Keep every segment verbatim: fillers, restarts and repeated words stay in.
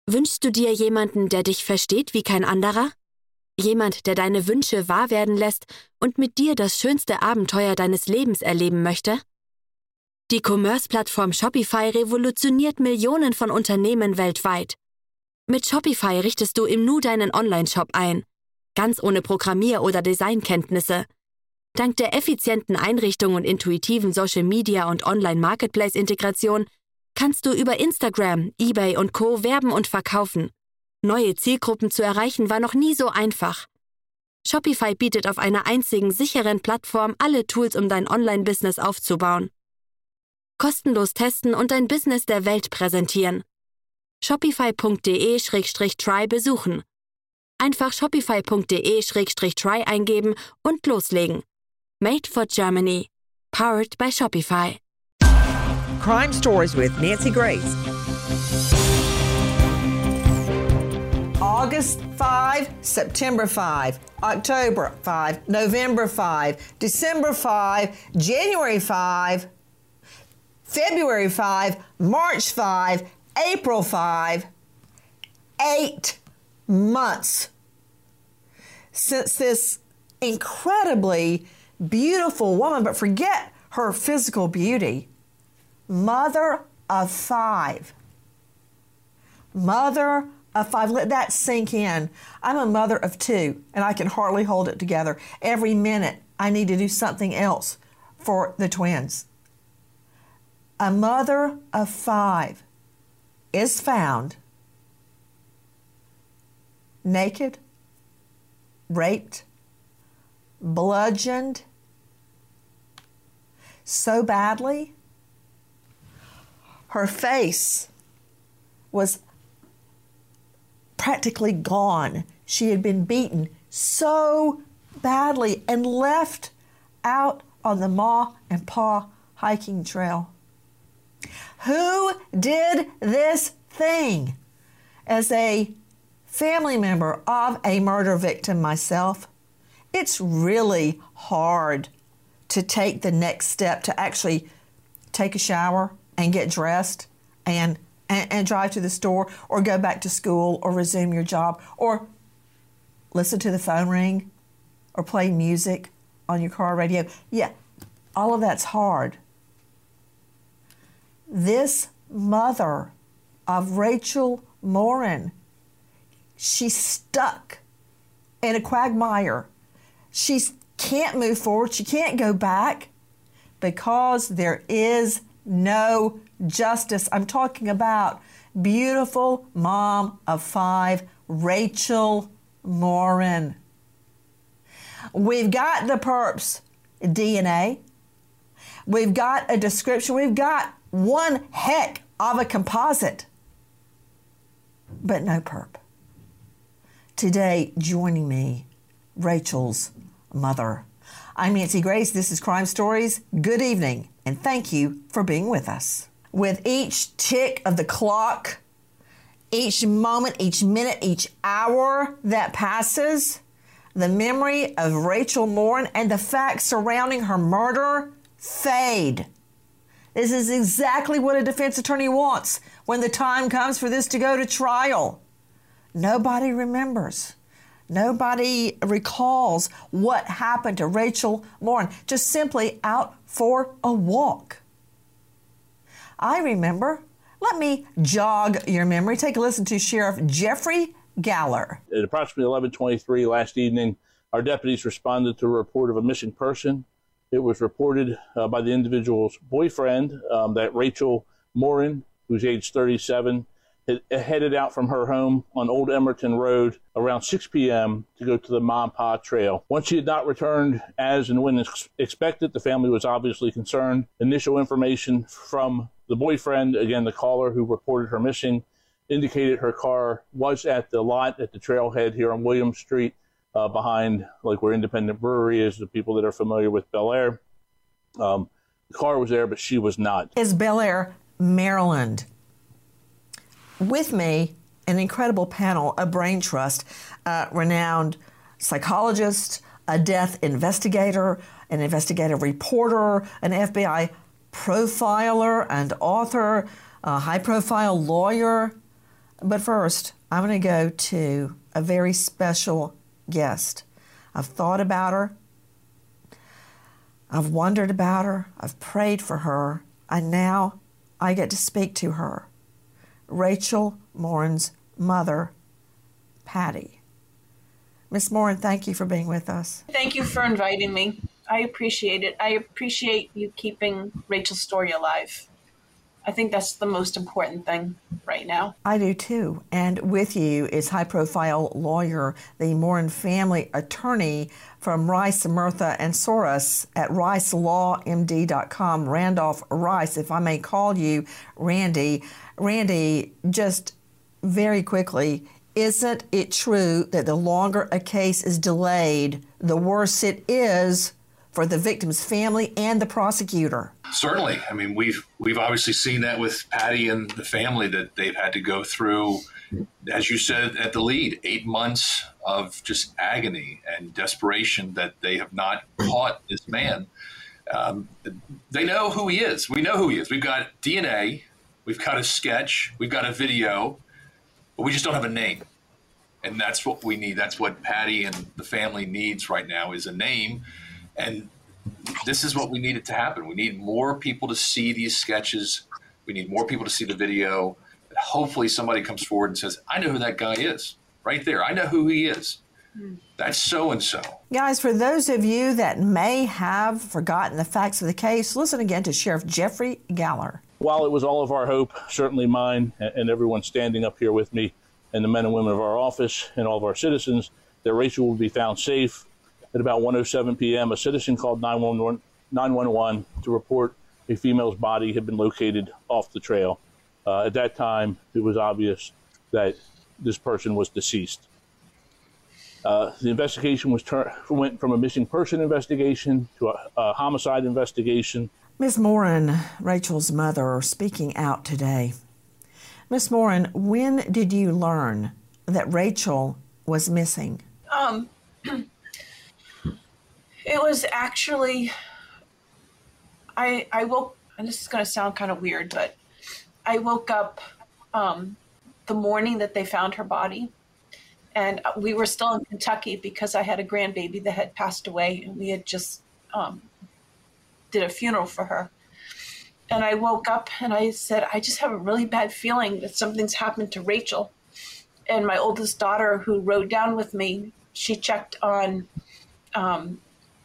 Wünschst du dir jemanden, der dich versteht wie kein anderer? Jemand, der deine Wünsche wahr werden lässt und mit dir das schönste Abenteuer deines Lebens erleben möchte? Die Commerce-Plattform Shopify revolutioniert Millionen von Unternehmen weltweit. Mit Shopify richtest du im Nu deinen Online-Shop ein, ganz ohne Programmier- oder Designkenntnisse. Dank der effizienten Einrichtung und intuitiven Social-Media- und Online-Marketplace-Integration kannst du über Instagram, eBay und Co. werben und verkaufen. Neue Zielgruppen zu erreichen war noch nie so einfach. Shopify bietet auf einer einzigen sicheren Plattform alle Tools, um dein Online-Business aufzubauen. Kostenlos testen und dein Business der Welt präsentieren. shopify punkt de slash try besuchen. Einfach shopify punkt de slash try eingeben und loslegen. Made for Germany. Powered by Shopify. Crime Stories with Nancy Grace. August five, September five, October five, November five, December five, January five, February five, March five, April five, eight months since this incredibly beautiful woman, but forget her physical beauty, mother of five, mother of five, let that sink in. I'm a mother of two, and I can hardly hold it together. Every minute, I need to do something else for the twins. A mother of five is found naked, raped, bludgeoned so badly. Her face was practically gone. She had been beaten so badly and left out on the Ma and Pa hiking trail. Who did this thing? As a family member of a murder victim myself, it's really hard to take the next step to actually take a shower and get dressed and, and, and drive to the store or go back to school or resume your job or listen to the phone ring or play music on your car radio. Yeah, all of that's hard. This mother of Rachel Morin, she's stuck in a quagmire. She can't move forward. She can't go back because there is no justice. I'm talking about beautiful mom of five, Rachel Morin. We've got the perp's D N A. We've got a description. We've got one heck of a composite, but no perp. Today, joining me, Rachel's mother. I'm Nancy Grace. This is Crime Stories. Good evening, and thank you for being with us. With each tick of the clock, each moment, each minute, each hour that passes, the memory of Rachel Morin and the facts surrounding her murder fade. This is exactly what a defense attorney wants when the time comes for this to go to trial. Nobody remembers. Nobody recalls what happened to Rachel Morin, just simply out for a walk. I remember. Let me jog your memory. Take a listen to Sheriff Jeffrey Galler. At approximately eleven twenty-three last evening, our deputies responded to a report of a missing person. It was reported uh, by the individual's boyfriend um, that Rachel Morin, who's age thirty-seven, had headed out from her home on Old Emerton Road around six p.m. to go to the Ma and Pa Trail. Once she had not returned as and when ex- expected, the family was obviously concerned. Initial information from the boyfriend, again the caller who reported her missing, indicated her car was at the lot at the trailhead here on Williams Street, uh, behind like where Independent Brewery is, the people that are familiar with Bel Air. Um, the car was there, but she was not. Is Bel Air, Maryland. With me, an incredible panel, a brain trust, a renowned psychologist, a death investigator, an investigative reporter, an F B I profiler and author, a high-profile lawyer, But first, I'm going to go to a very special guest. I've thought about her. I've wondered about her. I've prayed for her. And now I get to speak to her. Rachel Morin's mother, Patty. Miss Morin, thank you for being with us. Thank you for inviting me. I appreciate it. I appreciate you keeping Rachel's story alive. I think that's the most important thing right now. I do too. And with you is high-profile lawyer, the Morin family attorney from Rice, Murtha, and Soros at rice law m d dot com, Randolph Rice, if I may call you Randy. Randy, just very quickly, isn't it true that the longer a case is delayed, the worse it is for the victim's family and the prosecutor? Certainly. I mean, we've we've obviously seen that with Patty and the family, that they've had to go through, as you said at the lead, eight months of just agony and desperation that they have not caught this man. Um, they know who he is. We know who he is. We've got D N A. We've got a sketch. We've got a video. But we just don't have a name. And that's what we need. That's what Patty and the family needs right now, is a name. And this is what we need it to happen. We need more people to see these sketches. We need more people to see the video. And hopefully somebody comes forward and says, I know who that guy is. Right there. I know who he is. That's so-and-so. Guys, for those of you that may have forgotten the facts of the case, listen again to Sheriff Jeffrey Galler. While it was all of our hope, certainly mine and everyone standing up here with me, and the men and women of our office and all of our citizens, that Rachel would be found safe, at about one oh seven p.m., a citizen called nine one one to report a female's body had been located off the trail. Uh, at that time, it was obvious that this person was deceased. Uh, the investigation was tur- went from a missing person investigation to a, a homicide investigation. Miz Morin, Rachel's mother, speaking out today. Miz Morin, when did you learn that Rachel was missing? Um, it was actually, I I woke, and this is going to sound kind of weird, but I woke up um, the morning that they found her body. And we were still in Kentucky because I had a grandbaby that had passed away, and we had just um, did a funeral for her. And I woke up and I said, I just have a really bad feeling that something's happened to Rachel. And my oldest daughter, who rode down with me, she checked on um,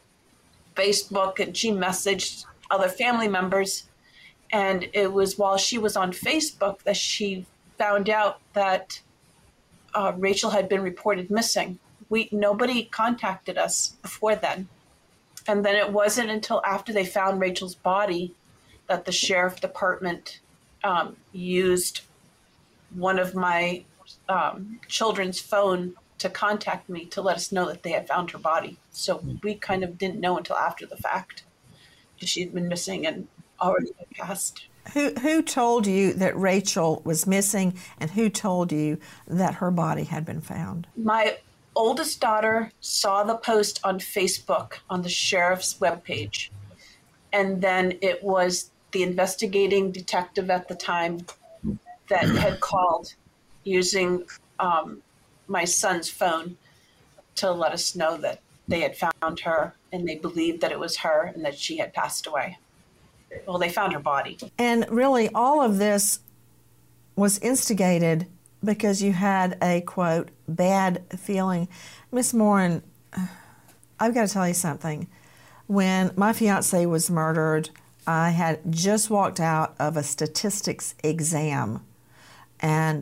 Facebook and she messaged other family members. And it was while she was on Facebook that she found out that uh, Rachel had been reported missing. We nobody contacted us before then. And then it wasn't until after they found Rachel's body that the sheriff department um, used one of my um, children's phone to contact me to let us know that they had found her body. So we kind of didn't know until after the fact. She'd been missing and already had passed. Who who told you that Rachel was missing, and who told you that her body had been found? My oldest daughter saw the post on Facebook on the sheriff's webpage. And then it was the investigating detective at the time that had called using um, my son's phone to let us know that they had found her and they believed that it was her and that she had passed away. Well, they found her body. And really, all of this was instigated because you had a, quote, bad feeling. Miss Morin, I've got to tell you something. When my fiance was murdered, I had just walked out of a statistics exam, and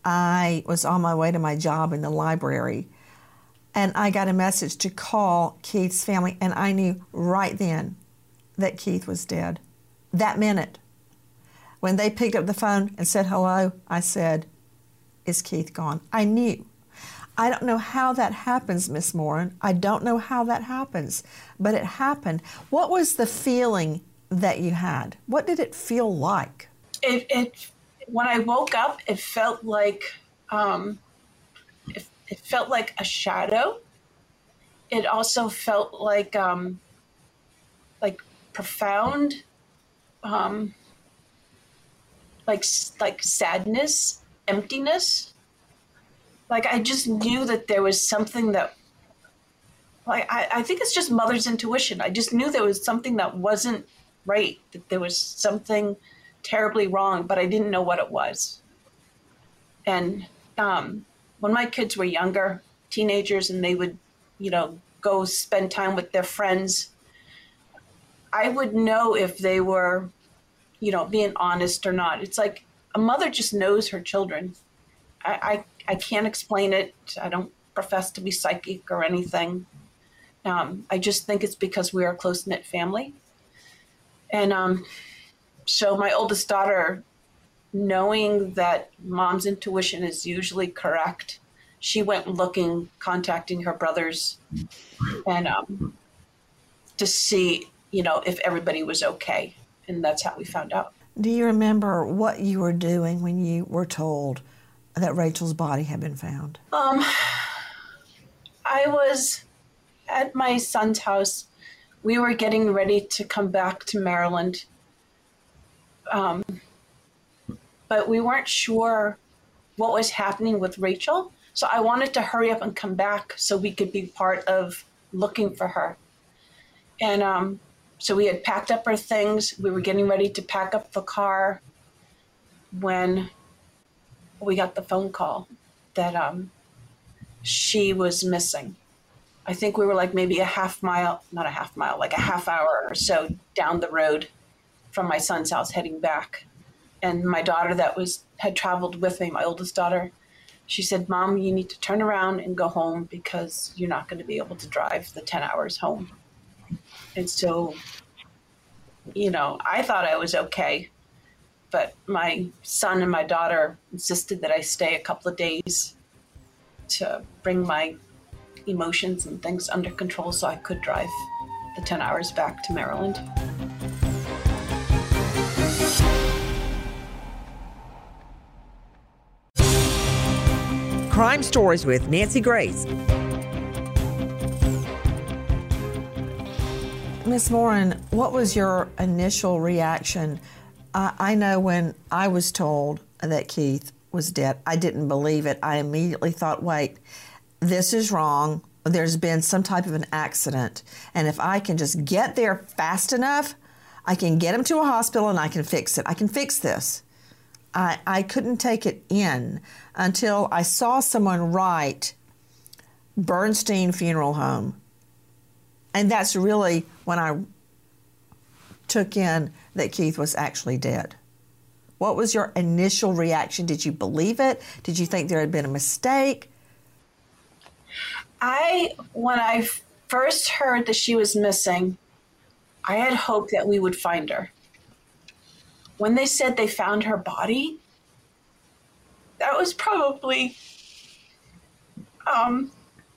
I was on my way to my job in the library, and I got a message to call Keith's family, and I knew right then that Keith was dead. That minute, when they picked up the phone and said hello, I said, is Keith gone? I knew. I don't know how that happens, Miss Morin. I don't know how that happens, but it happened. What was the feeling that you had? What did it feel like? It, it when I woke up, it felt like um, it, it felt like a shadow. It also felt like um, like profound, um, like like sadness. emptiness. Like, I just knew that there was something that, like, I, I think it's just mother's intuition. I just knew there was something that wasn't right, that there was something terribly wrong, but I didn't know what it was. And um, when my kids were younger, teenagers, and they would, you know, go spend time with their friends, I would know if they were, you know, being honest or not. It's like a mother just knows her children. I, I, I can't explain it. I don't profess to be psychic or anything. Um, I just think it's because we are a close-knit family. And um, so my oldest daughter, knowing that mom's intuition is usually correct, she went looking, contacting her brothers, and um, to see, you know, if everybody was okay. And that's how we found out. Do you remember what you were doing when you were told that Rachel's body had been found? Um, I was at my son's house. We were getting ready to come back to Maryland. Um, but we weren't sure what was happening with Rachel. So I wanted to hurry up and come back so we could be part of looking for her. And um, so we had packed up our things. We were getting ready to pack up the car when we got the phone call that um, she was missing. I think we were like maybe a half mile, not a half mile, like a half hour or so down the road from my son's house heading back. And my daughter that was had traveled with me, my oldest daughter, she said, Mom, you need to turn around and go home because you're not going to be able to drive the ten hours home. And so, you know, I thought I was okay, but my son and my daughter insisted that I stay a couple of days to bring my emotions and things under control so I could drive the ten hours back to Maryland. Crime Stories with Nancy Grace. Miss Morin, what was your initial reaction? I, I know when I was told that Keith was dead, I didn't believe it. I immediately thought, wait, this is wrong. There's been some type of an accident. And if I can just get there fast enough, I can get him to a hospital and I can fix it. I can fix this. I, I couldn't take it in until I saw someone write Bernstein Funeral Home. And that's really when I took in that Keith was actually dead. What was your initial reaction? Did you believe it? Did you think there had been a mistake? I, when I first heard that she was missing, I had hoped that we would find her. When they said they found her body, that was probably, um,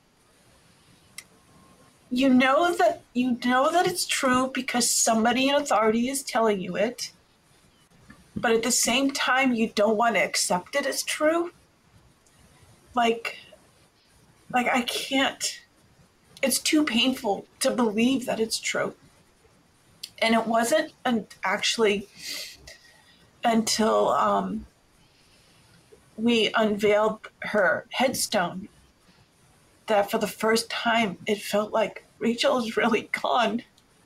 you know that you know that it's true because somebody in authority is telling you it, but at the same time, you don't want to accept it as true. Like, like I can't. It's too painful to believe that it's true. And it wasn't un- actually until um, we unveiled her headstone that for the first time it felt like Rachel is really gone.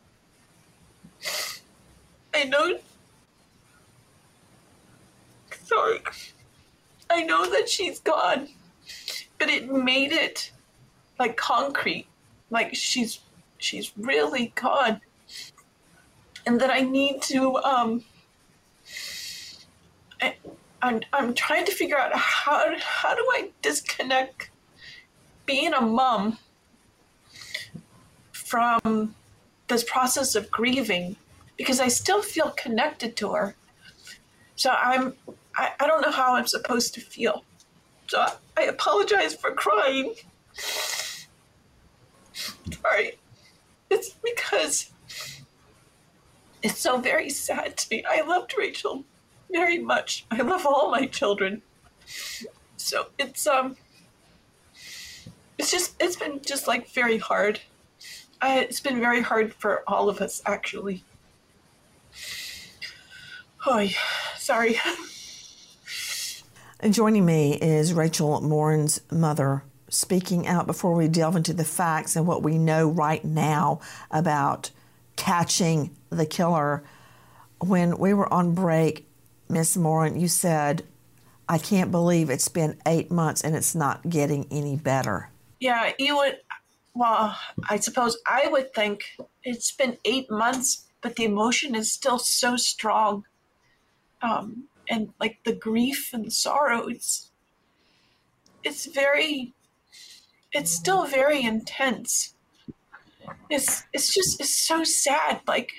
I know, sorry, I know that she's gone, but it made it like concrete, like she's she's really gone. And that I need to, um, I, I'm, I'm trying to figure out how, how do I disconnect being a mom from this process of grieving, because I still feel connected to her. So I'm, I, I don't know how I'm supposed to feel. So I, I apologize for crying. Sorry. It's because it's so very sad to me. I loved Rachel very much. I love all my children. So it's um it's just it's been just like very hard. I, it's been very hard for all of us, actually. Oh, sorry. And joining me is Rachel Morin's mother, speaking out before we delve into the facts and what we know right now about catching the killer. When we were on break, Miss Morin, you said, I can't believe it's been eight months and it's not getting any better. Yeah, you would, well, I suppose I would think it's been eight months, but the emotion is still so strong. Um, and like the grief and the sorrow, it's, it's very, it's still very intense. It's, it's just, it's so sad. Like,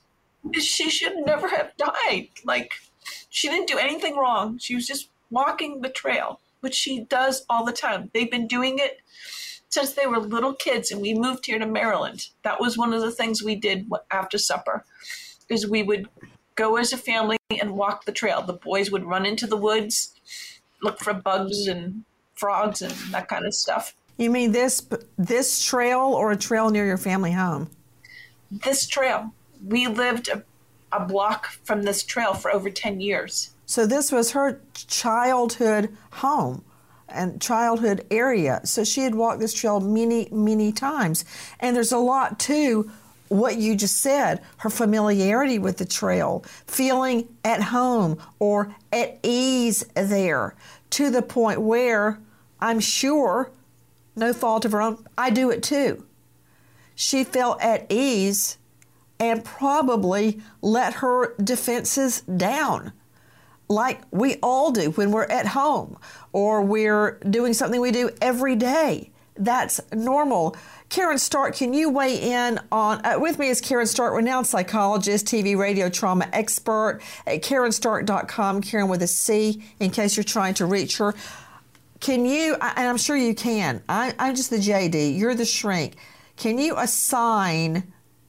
she should never have died. Like, she didn't do anything wrong. She was just walking the trail, which she does all the time. They've been doing it since they were little kids, and we moved here to Maryland. That was one of the things we did after supper, is we would go as a family and walk the trail. The boys would run into the woods, look for bugs and frogs and that kind of stuff. You mean this this trail or a trail near your family home? This trail. We lived a, a block from this trail for over ten years. So this was her childhood home and childhood area. So she had walked this trail many, many times. And there's a lot to what you just said, her familiarity with the trail, feeling at home or at ease there, to the point where I'm sure, no fault of her own, I do it too. She felt at ease and probably let her defenses down, like we all do when we're at home or we're doing something we do every day. That's normal. Karen Stark, can you weigh in on, uh, with me is Karen Stark, renowned psychologist, T V radio trauma expert at karen stark dot com, Karen with a C, in case you're trying to reach her. Can you, and I'm sure you can, I, I'm just the J D, you're the shrink. Can you assign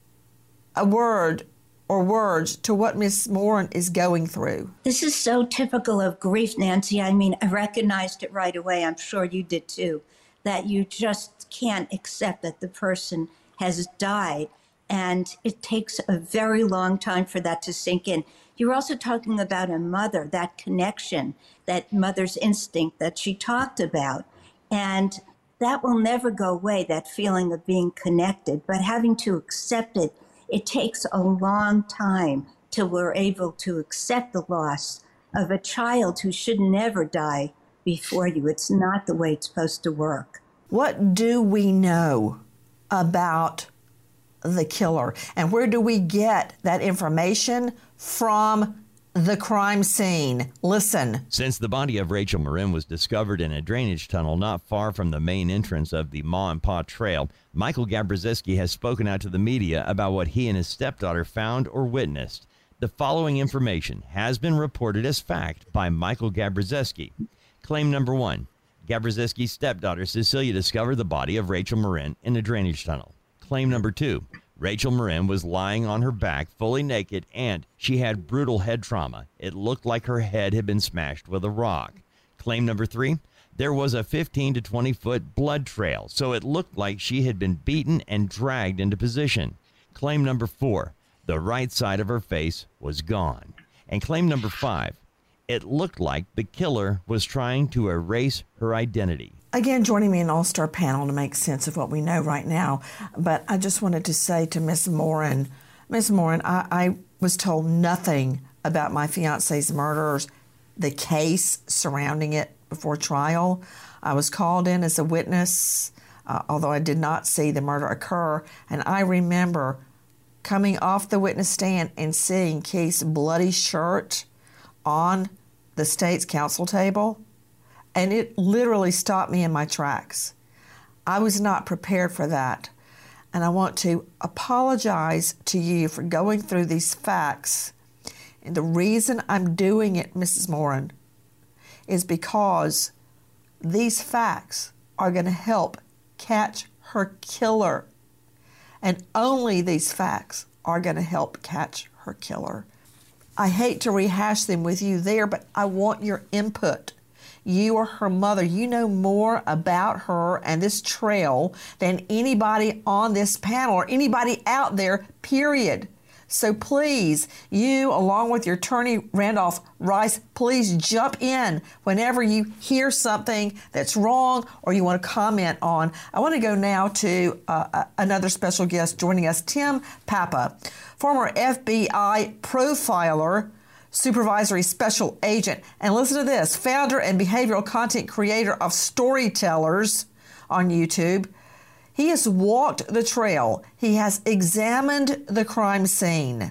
a word or words to what Miss Morin is going through? This is so typical of grief, Nancy. I mean, I recognized it right away. I'm sure you did too, that you just can't accept that the person has died. And it takes a very long time for that to sink in. You're also talking about a mother, that connection, that mother's instinct that she talked about. And that will never go away, that feeling of being connected. But having to accept it, it takes a long time till we're able to accept the loss of a child who should never die before you. It's not the way it's supposed to work. What do we know about the killer? And where do we get that information from? The crime scene. Listen. Since the body of Rachel Morin was discovered in a drainage tunnel not far from the main entrance of the Ma and Pa Trail, Michael Gabrzeski has spoken out to the media about what he and his stepdaughter found or witnessed. The following information has been reported as fact by Michael Gabrzeski. Claim number one. Gabrzeski's stepdaughter Cecilia discovered the body of Rachel Morin in a drainage tunnel. Claim number two. Rachel Morin was lying on her back, fully naked, and she had brutal head trauma. It looked like her head had been smashed with a rock. Claim number three, there was a fifteen to twenty foot blood trail, so it looked like she had been beaten and dragged into position. Claim number four, the right side of her face was gone. And claim number five, it looked like the killer was trying to erase her identity. Again, joining me in an all-star panel to make sense of what we know right now. But I just wanted to say to Miss Morin, Miss Morin, I, I was told nothing about my fiance's murders, the case surrounding it before trial. I was called in as a witness, uh, although I did not see the murder occur. And I remember coming off the witness stand and seeing Keith's bloody shirt on the state's counsel table. And it literally stopped me in my tracks. I was not prepared for that. And I want to apologize to you for going through these facts. And the reason I'm doing it, Missus Morin, is because these facts are going to help catch her killer. And only these facts are going to help catch her killer. I hate to rehash them with you there, but I want your input. You are her mother. You know more about her and this trail than anybody on this panel or anybody out there, period. So please, you along with your attorney, Randolph Rice, please jump in whenever you hear something that's wrong or you want to comment on. I want to go now to uh, another special guest joining us, Tim Papa, former F B I profiler, supervisory special agent, and listen to this, founder and behavioral content creator of Storytellers on YouTube. He has walked the trail. He has examined the crime scene.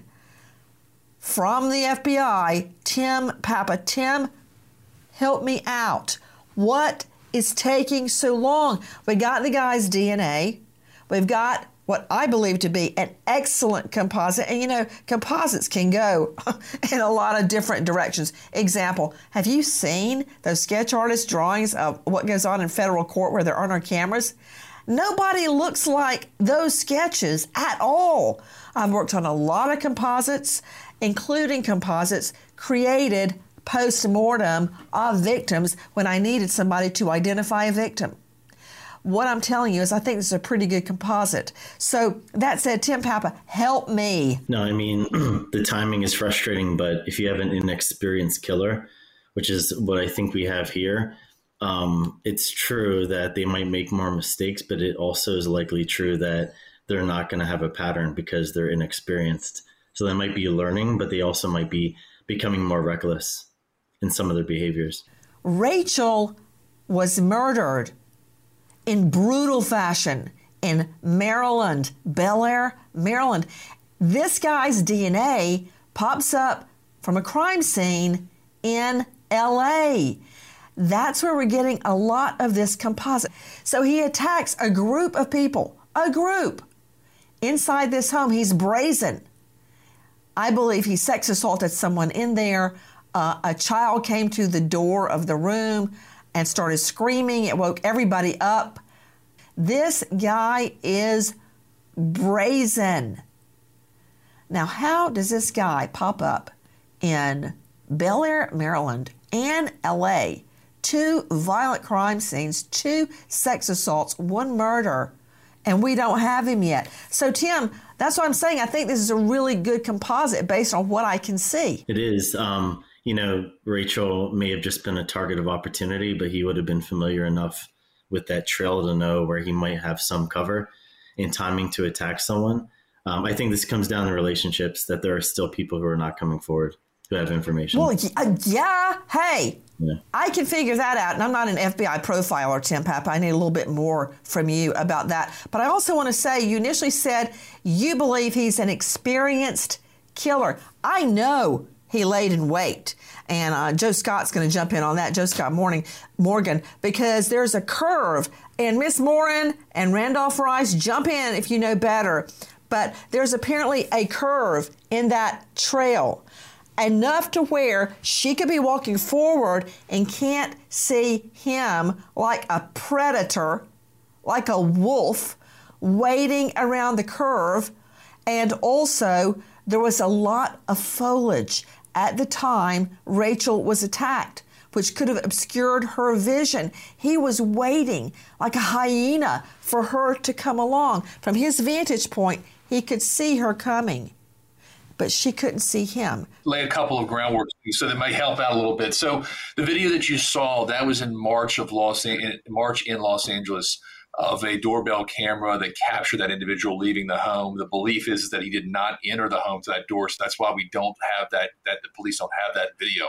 From the F B I, Tim Papa. Tim, help me out. What is taking so long? We got the guy's D N A. We've got what I believe to be an excellent composite. And you know, composites can go in a lot of different directions. Example, have you seen those sketch artist drawings of what goes on in federal court where there aren't no cameras? Nobody looks like those sketches at all. I've worked on a lot of composites, including composites created post-mortem of victims when I needed somebody to identify a victim. What I'm telling you is I think this is a pretty good composite. So that said, Tim Papa, help me. No, I mean, the timing is frustrating, but if you have an inexperienced killer, which is what I think we have here, um, it's true that they might make more mistakes, but it also is likely true that they're not going to have a pattern because they're inexperienced. So they might be learning, but they also might be becoming more reckless in some of their behaviors. Rachel was murdered in brutal fashion in Maryland, Bel Air, Maryland. This guy's D N A pops up from a crime scene in L A. That's where we're getting a lot of this composite. So he attacks a group of people, a group inside this home. He's brazen. I believe he sex assaulted someone in there. Uh, a child came to the door of the room and started screaming. It woke everybody up. This guy is brazen. Now, how does this guy pop up in Bel Air, Maryland, and L A? Two violent crime scenes, two sex assaults, one murder, and we don't have him yet. So, Tim, that's what I'm saying. I think this is a really good composite based on what I can see. It is. Um, you know, Rachel may have just been a target of opportunity, but he would have been familiar enough with that trail to know where he might have some cover in timing to attack someone. Um, I think this comes down to relationships, that there are still people who are not coming forward who have information. Well, uh, yeah. Hey, yeah. I can figure that out. And I'm not an F B I profiler, Tim Papa. I need a little bit more from you about that. But I also want to say, you initially said you believe he's an experienced killer. I know he laid in wait. And uh, Joe Scott's going to jump in on that, Joe Scott Morning, Morgan, because there's a curve. And Miss Morin and Randolph Rice, jump in if you know better. But there's apparently a curve in that trail, enough to where she could be walking forward and can't see him like a predator, like a wolf, waiting around the curve. And also, there was a lot of foliage at the time Rachel was attacked, which could have obscured her vision. He was waiting like a hyena for her to come along. From his vantage point, he could see her coming, but she couldn't see him. Lay a couple of groundwork so that might help out a little bit. So the video that you saw, that was in March of Los in March in Los Angeles, of a doorbell camera that captured that individual leaving the home. The belief is that he did not enter the home to that door, so that's why we don't have that, that the police don't have that video.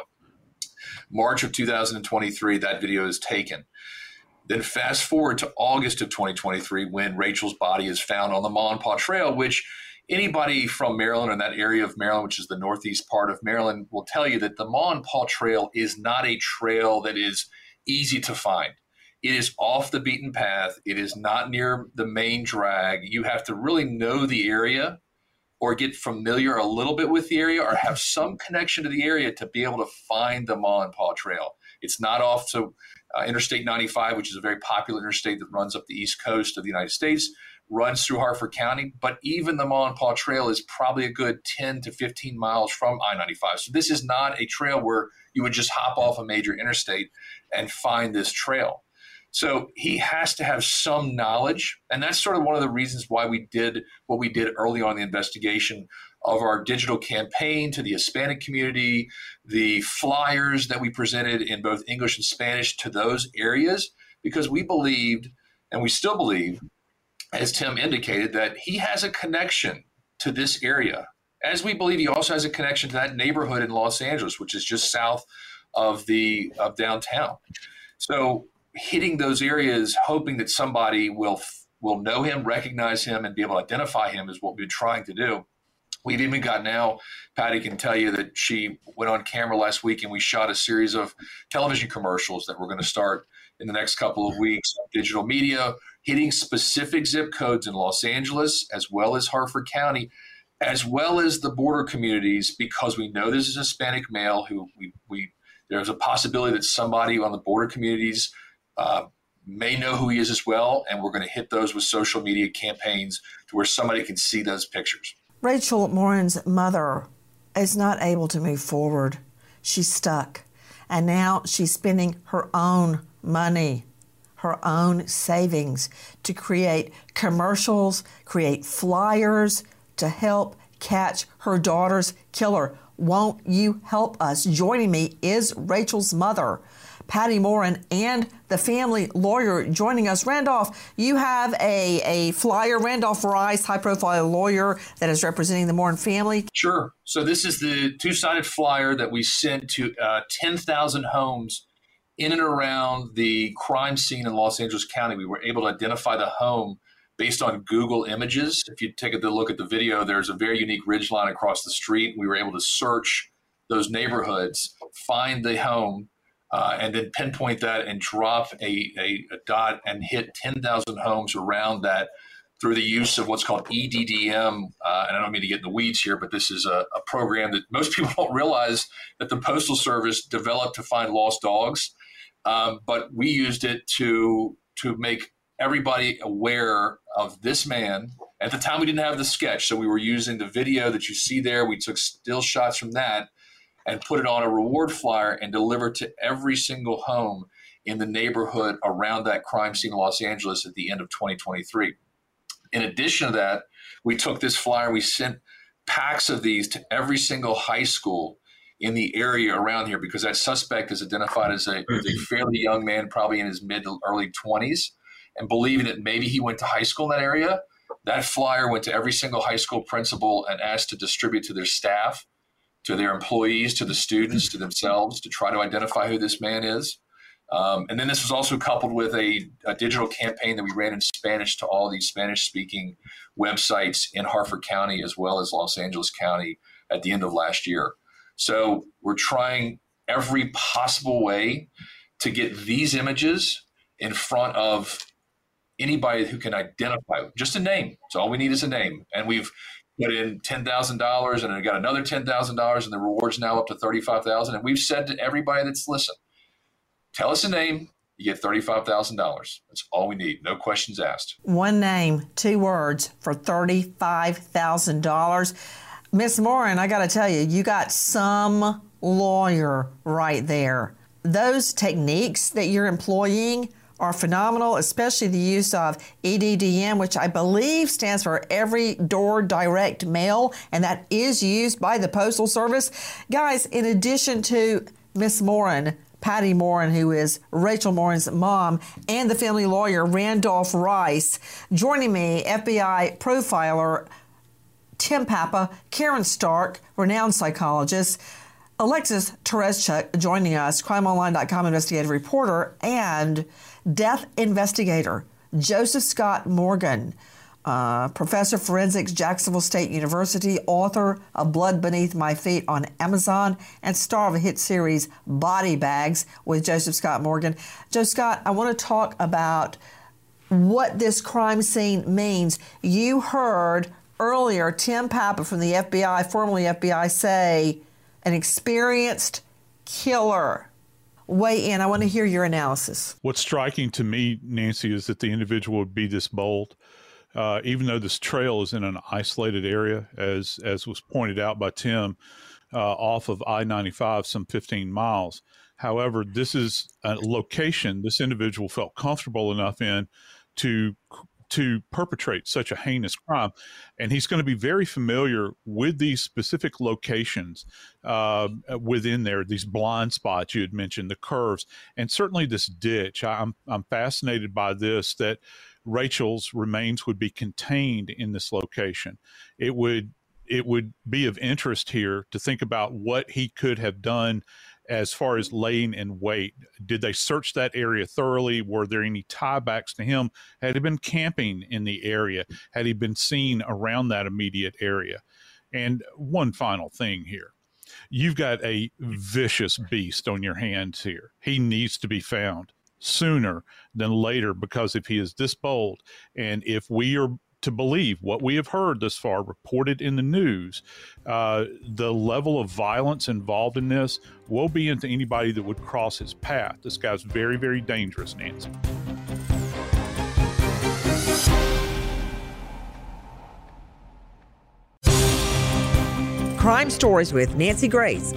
March of two thousand twenty-three, that video is taken. Then fast forward to August of twenty twenty-three, when Rachel's body is found on the Monpaw Trail, which anybody from Maryland or that area of Maryland, which is the northeast part of Maryland, will tell you that the Monpaw Trail is not a trail that is easy to find. It is off the beaten path. It is not near the main drag. You have to really know the area or get familiar a little bit with the area or have some connection to the area to be able to find the Monpaw Trail. It's not off to uh, Interstate ninety-five, which is a very popular interstate that runs up the east coast of the United States, runs through Harford County. But even the Monpaw Trail is probably a good ten to fifteen miles from I ninety-five. So this is not a trail where you would just hop off a major interstate and find this trail. So he has to have some knowledge, and that's sort of one of the reasons why we did what we did early on in the investigation of our digital campaign to the Hispanic community, the flyers that we presented in both English and Spanish to those areas, because we believed, and we still believe, as Tim indicated, that he has a connection to this area, as we believe he also has a connection to that neighborhood in Los Angeles, which is just south of the of downtown. So hitting those areas, hoping that somebody will will know him, recognize him, and be able to identify him is what we've been trying to do. We've even got now, Patty can tell you that she went on camera last week and we shot a series of television commercials that we're going to start in the next couple of weeks on digital media, hitting specific zip codes in Los Angeles, as well as Harford County, as well as the border communities, because we know this is a Hispanic male who we, we there's a possibility that somebody on the border communities uh, may know who he is as well. And we're going to hit those with social media campaigns to where somebody can see those pictures. Rachel Morin's mother is not able to move forward. She's stuck. And now she's spending her own money, her own savings to create commercials, create flyers to help catch her daughter's killer. Won't you help us? Joining me is Rachel's mother, Patty Morin, and the family lawyer joining us. Randolph, you have a, a flyer, Randolph Rice, high-profile lawyer that is representing the Morin family. Sure. So this is the two-sided flyer that we sent to uh, ten thousand homes in and around the crime scene in Los Angeles County. We were able to identify the home based on Google Images. If you take a look at the video, there's a very unique ridgeline across the street. We were able to search those neighborhoods, find the home, Uh, and then pinpoint that and drop a, a, a dot and hit ten thousand homes around that through the use of what's called E D D M. Uh, and I don't mean to get in the weeds here, but this is a, a program that most people don't realize that the Postal Service developed to find lost dogs. Um, but we used it to to make everybody aware of this man. At the time, we didn't have the sketch, so we were using the video that you see there. We took still shots from that and put it on a reward flyer and deliver to every single home in the neighborhood around that crime scene in Los Angeles at the end of twenty twenty-three. In addition to that, we took this flyer, we sent packs of these to every single high school in the area around here, because that suspect is identified as a, as a fairly young man, probably in his mid to early twenties, and believing that maybe he went to high school in that area. That flyer went to every single high school principal and asked to distribute to their staff, to their employees, to the students, to themselves, to try to identify who this man is. Um, and then this was also coupled with a, a digital campaign that we ran in Spanish to all these Spanish-speaking websites in Harford County as well as Los Angeles County at the end of last year. So we're trying every possible way to get these images in front of anybody who can identify. Just a name. So all we need is a name. And we've put in ten thousand dollars and I got another ten thousand dollars, and the reward's now up to thirty-five thousand dollars. And we've said to everybody that's listened, tell us a name, you get thirty-five thousand dollars. That's all we need. No questions asked. One name, two words for thirty-five thousand dollars. Miss Morin, I got to tell you, you got some lawyer right there. Those techniques that you're employing are phenomenal, especially the use of E D D M, which I believe stands for Every Door Direct Mail, and that is used by the Postal Service. Guys, in addition to Miss Morin, Patty Morin, who is Rachel Morin's mom, and the family lawyer, Randolph Rice, joining me, F B I profiler Tim Papa, Karen Stark, renowned psychologist, Alexis Tereszcuk joining us, crime online dot com investigative reporter, and death investigator Joseph Scott Morgan, uh, professor of forensics, Jacksonville State University, author of Blood Beneath My Feet on Amazon, and star of a hit series Body Bags with Joseph Scott Morgan. Joe Scott, I want to talk about what this crime scene means. You heard earlier Tim Papa from the F B I, formerly F B I, say an experienced killer. Weigh in. I want to hear your analysis. What's striking to me, Nancy, is that the individual would be this bold, uh, even though this trail is in an isolated area, as as was pointed out by Tim, uh, off of I ninety-five, some fifteen miles. However, this is a location this individual felt comfortable enough in to to perpetrate such a heinous crime. And he's going to be very familiar with these specific locations uh, within there, these blind spots you had mentioned, the curves, and certainly this ditch. I'm, I'm fascinated by this, that Rachel's remains would be contained in this location. It would it would be of interest here to think about what he could have done as far as laying in wait. Did they search that area thoroughly? Were there any tiebacks to him? Had he been camping in the area? Had he been seen around that immediate area? And one final thing here. You've got a vicious beast on your hands here. He needs to be found sooner than later, because if he is this bold, and if we are to believe what we have heard thus far reported in the news, uh, the level of violence involved in this will be into anybody that would cross his path. This guy's very, very dangerous, Nancy. Crime Stories with Nancy Grace.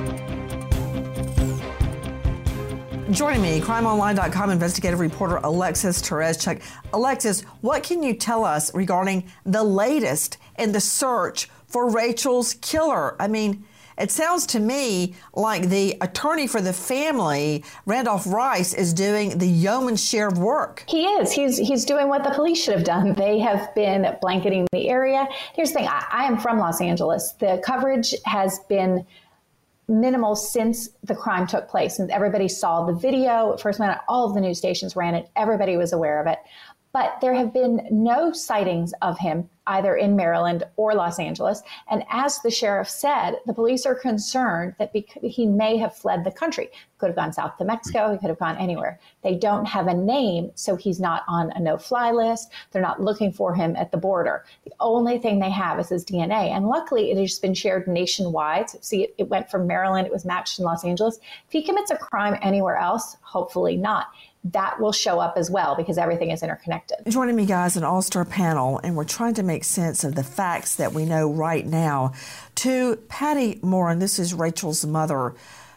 Joining me, crime online dot com investigative reporter Alexis Tereszcuk. Alexis, what can you tell us regarding the latest in the search for Rachel's killer? I mean, it sounds to me like the attorney for the family, Randolph Rice, is doing the yeoman's share of work. He is. He's he's doing what the police should have done. They have been blanketing the area. Here's the thing. I, I am from Los Angeles. The coverage has been minimal since the crime took place, and everybody saw the video. It first went out, all of the news stations ran it. Everybody was aware of it. But there have been no sightings of him either in Maryland or Los Angeles. And as the sheriff said, the police are concerned that bec- he may have fled the country. Could have gone south to Mexico. He could have gone anywhere. They don't have a name, so he's not on a no-fly list. They're not looking for him at the border. The only thing they have is his D N A. And luckily, it has been shared nationwide. So see, it, it went from Maryland. It was matched in Los Angeles. If he commits a crime anywhere else, hopefully not, that will show up as well, because everything is interconnected. Joining me, guys, an all-star panel, and we're trying to make sense of the facts that we know right now. To Patty Morin, this is Rachel's mother.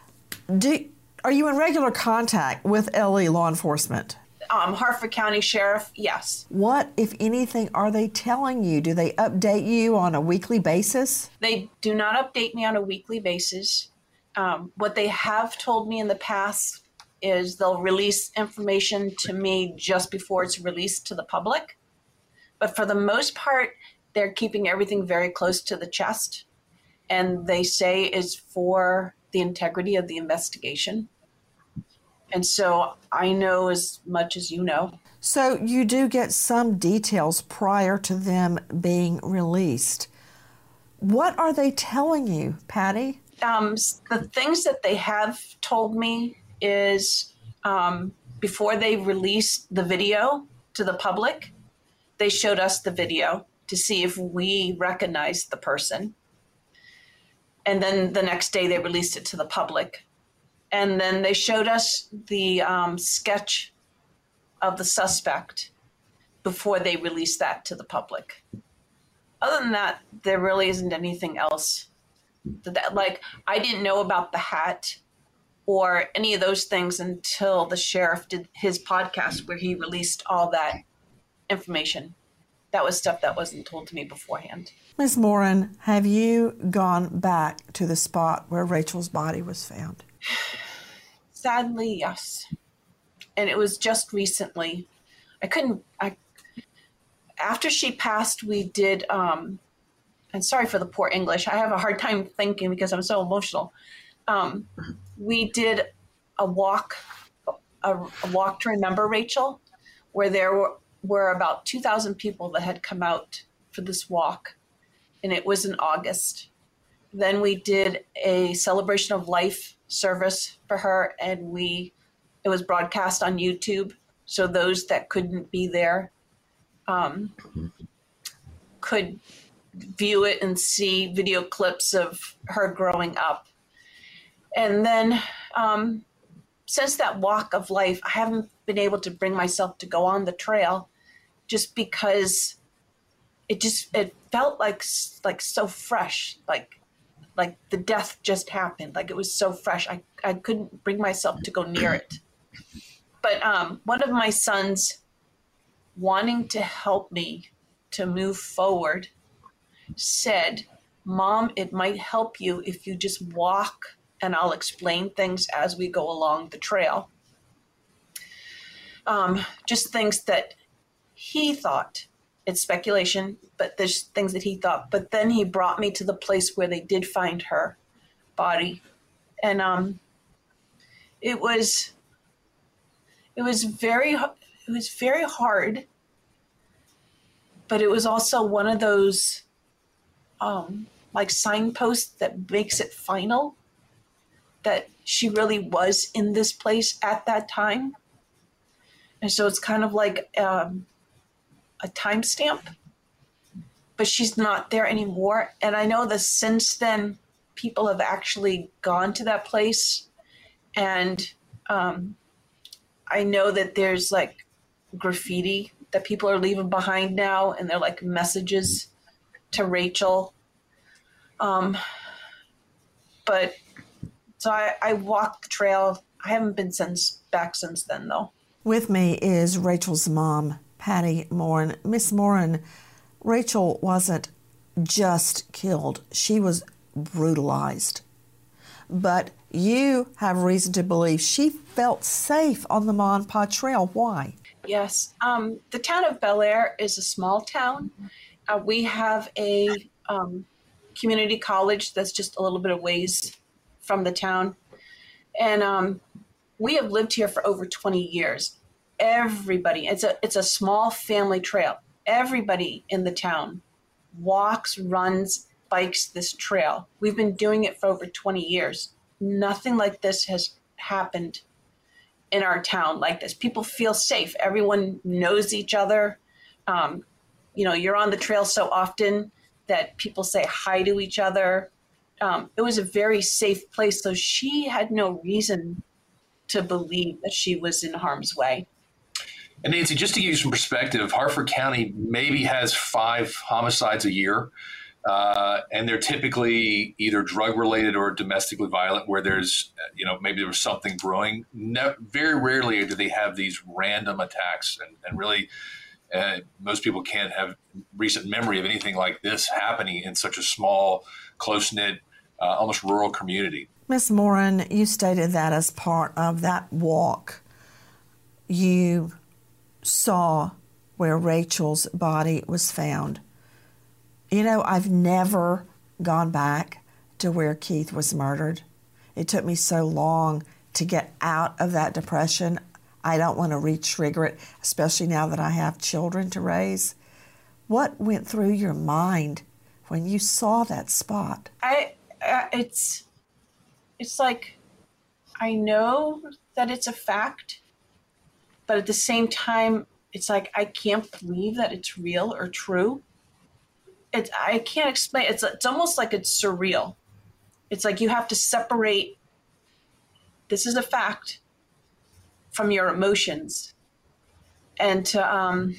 Do, are you in regular contact with L A law enforcement? Um, Harford County Sheriff, yes. What, if anything, are they telling you? Do they update you on a weekly basis? They do not update me on a weekly basis. Um, what they have told me in the past is they'll release information to me just before it's released to the public. But for the most part, they're keeping everything very close to the chest. And they say is for the integrity of the investigation. And so I know as much as you know. So you do get some details prior to them being released. What are they telling you, Patty? Um, the things that they have told me is um, before they released the video to the public, they showed us the video to see if we recognized the person. And then the next day they released it to the public. And then they showed us the um, sketch of the suspect before they released that to the public. Other than that, there really isn't anything else. That, like, I didn't know about the hat or any of those things until the sheriff did his podcast where he released all that information. That was stuff that wasn't told to me beforehand. Miz Morin, have you gone back to the spot where Rachel's body was found? Sadly, yes. And it was just recently. I couldn't, I, after she passed, we did, um, and sorry for the poor English, I have a hard time thinking because I'm so emotional. Um, we did a walk, a, a walk to remember Rachel, where there were, were about two thousand people that had come out for this walk, and it was in August. Then we did a celebration of life service for her, and we it was broadcast on YouTube, so those that couldn't be there um, could view it and see video clips of her growing up. And then um, since that walk of life, I haven't been able to bring myself to go on the trail just because it just, it felt like, like so fresh, like, like the death just happened. Like it was so fresh. I, I couldn't bring myself to go near it. But um, one of my sons wanting to help me to move forward, said, Mom, it might help you if you just walk and I'll explain things as we go along the trail. Um, just things that he thought. It's speculation, but there's things that he thought. But then he brought me to the place where they did find her body. And um, it was, it was very, it was very hard. But it was also one of those um, like signposts that makes it final, that she really was in this place at that time. And so it's kind of like um, a timestamp, but she's not there anymore. And I know that since then, people have actually gone to that place. And um, I know that there's like graffiti that people are leaving behind now, and they're like messages to Rachel. Um, but so I, I walked the trail. I haven't been since back since then, though. With me is Rachel's mom, Patty Morin. Miss Morin, Rachel wasn't just killed. She was brutalized. But you have reason to believe she felt safe on the Mon Pa Trail. Why? Yes. Um, the town of Bel Air is a small town. Uh, we have a um, community college that's just a little bit of ways from the town. And um, we have lived here for over twenty years. Everybody, it's a it's a small family trail. Everybody in the town walks, runs, bikes this trail. We've been doing it for over twenty years. Nothing like this has happened in our town like this. People feel safe. Everyone knows each other. Um, you know, you're on the trail so often that people say hi to each other. Um, it was a very safe place. So she had no reason to believe that she was in harm's way. And Nancy, just to give you some perspective, Harford County maybe has five homicides a year. Uh, and they're typically either drug-related or domestically violent, where there's, you know, maybe there was something brewing. Ne- very rarely do they have these random attacks. And, and really, uh, most people can't have recent memory of anything like this happening in such a small, close-knit, uh, almost rural community. Miss Morin, you stated that as part of that walk, you saw where Rachel's body was found. You know, I've never gone back to where Keith was murdered. It took me so long to get out of that depression. I don't want to re-trigger it, especially now that I have children to raise. What went through your mind when you saw that spot? I, uh, it's, it's like, I know that it's a fact, but at the same time, it's like, I can't believe that it's real or true. It's, I can't explain. It's it's almost like it's surreal. It's like you have to separate, this is a fact, from your emotions. And to, um,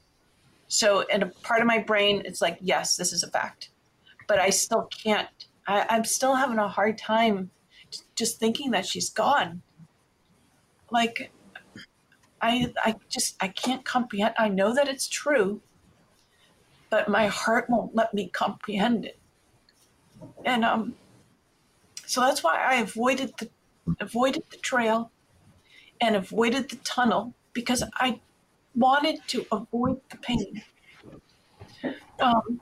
so in a part of my brain, it's like, yes, this is a fact. But I still can't, I, I'm still having a hard time just thinking that she's gone. Like, I I just, I can't comprehend. I know that it's true, but my heart won't let me comprehend it. And um, so that's why I avoided the avoided the trail and avoided the tunnel, because I wanted to avoid the pain. Um,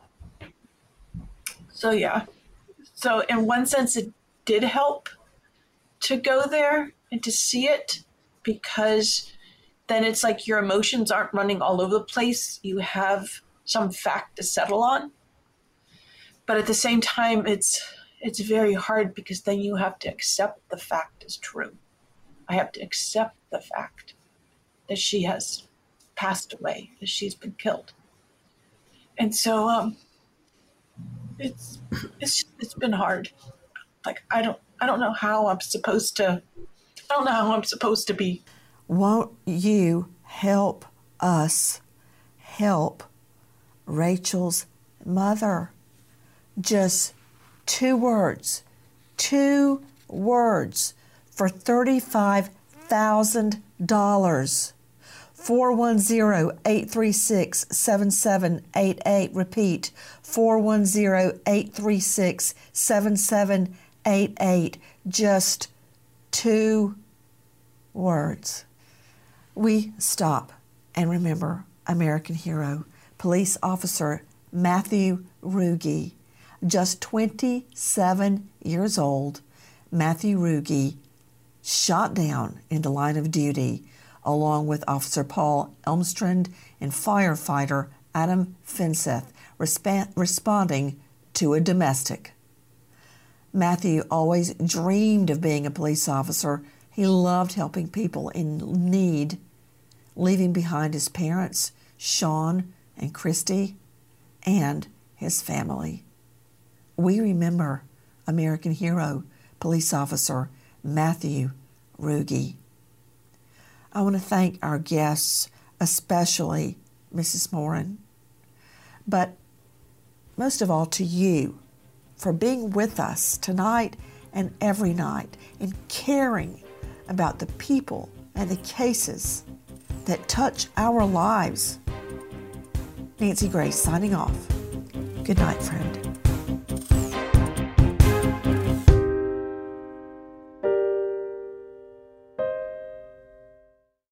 so yeah, so in one sense it did help to go there and to see it, because then it's like your emotions aren't running all over the place. You have some fact to settle on. But at the same time, it's it's very hard, because then you have to accept the fact as true. I have to accept the fact that she has passed away, that she's been killed. And so um, it's it's it's been hard. Like I don't I don't know how I'm supposed to I don't know how I'm supposed to be. Won't you help us help Rachel's mother? Just two words, two words for thirty-five thousand dollars. four one zero, eight three six, seven seven eight eight. Repeat, four one zero, eight three six, seven seven eight eight. Just two words. We stop and remember American hero, police officer Matthew Ruge. Just twenty-seven years old, Matthew Ruge shot down in the line of duty along with Officer Paul Elmstrand and firefighter Adam Finseth, resp- responding to a domestic. Matthew always dreamed of being a police officer. He loved helping people in need, leaving behind his parents, Sean and Christy, and his family. We remember American hero, police officer Matthew Ruge. I want to thank our guests, especially Missus Morin, but most of all to you for being with us tonight and every night and caring about the people and the cases that touch our lives. Nancy Grace signing off. Good night, friend.